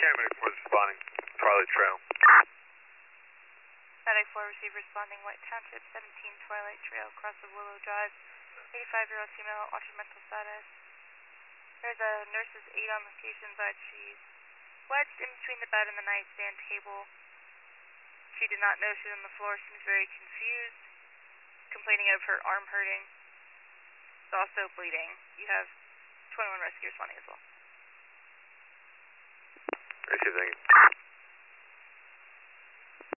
Medic 4 is responding. Twilight Trail. Medic 4 received responding White Township, 17 Twilight Trail, cross of Willow Drive, 85-year-old female, altered mental status. There's a nurse's aide on location, but she's wedged in between the bed and the nightstand table. She did not know she was on the floor, seems very confused, complaining of her arm hurting. She's also bleeding. You have 21 rescue responding as well. Thank you.